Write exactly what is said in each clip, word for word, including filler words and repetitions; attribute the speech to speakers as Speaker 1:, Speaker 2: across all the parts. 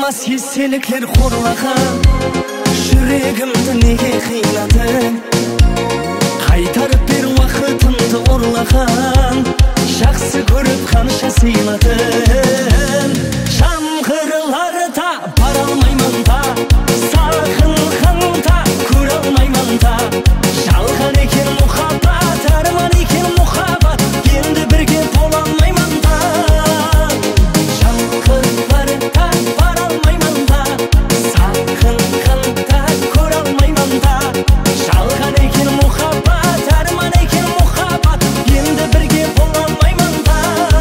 Speaker 1: болмас естеліктер қорлаған, жүрегімді неге қинадың? Қайтарып бер уақытымды ұрлаған, жақсы көріп қанша сыйладың? Шамқырларда бара алмаймын да, сағынғанда көре алмаймын да. Жалған екен мұхаббат, арман екен мұхаббат, енді бірге бола алмаймын да. Шамқырларда бара алмаймын да, сағынғанда көре алмаймын да. Жалған екен мұхаббат, арман екен мұхаббат, енді бірге бола алмаймын да.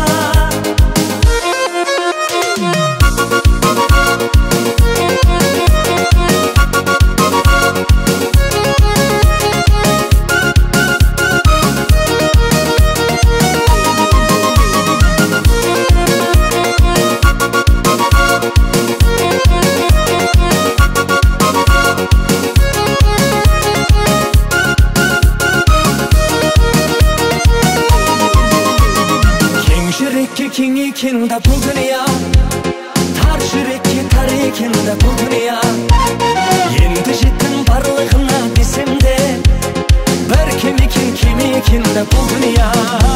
Speaker 1: Кең екен да бұл дүния, тар жүрекке тар екен да бұл дүния. Енді жеттім барлығына десем де, бір кем екен кем екен да бұл дүния.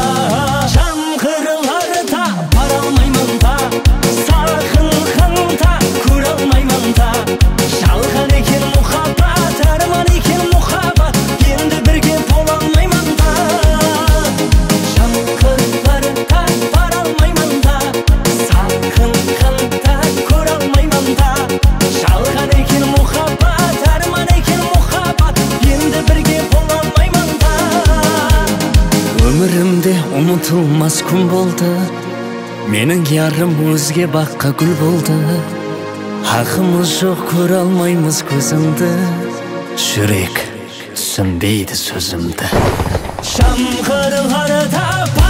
Speaker 1: Шамқырларда бара алмаймын да, сағынғанда көре алмаймын да. Жалған екен мұхаббат, арман екен мұхаббат, енді бірге бола алмаймын да. Шамқырларда бара алмаймын да, сағынғанда көре алмаймын да. Жалған екен мұхаббат, арман екен мұхаббат, енді бірге бола алмаймын да. Өмірімде ұмытылмас күн болды, менің ярым өзге баққа гүл болды. Хақымыз жоқ көре алмаймыз көзімді, жүрек түсінбейді сөзімді. Шамқырларда